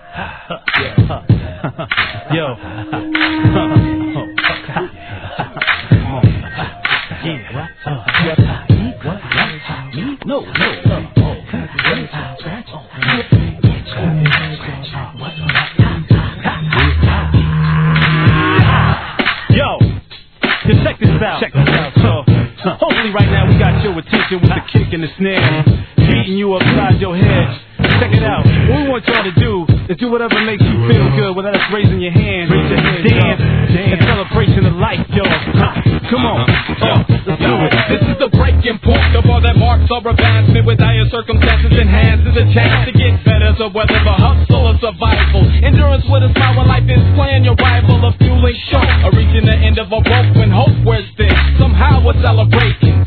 Yo. No. Yo, check this out. So, hopefully right now we got your attention with the kick and the snare, beating you upside your head. Check it out. What we want y'all to do is do whatever makes you feel good, whether that's raising your hand, dance, in celebration of life, yo. Come on, let's do it. This is the breaking point of all that marks our advancement. With dire circumstances enhances a chance to get better. So whether the hustle or survival, endurance with a smile when life is playing your rival. A fueling show, or reaching the end of a rope when hope wears thin. Somehow we're celebrating.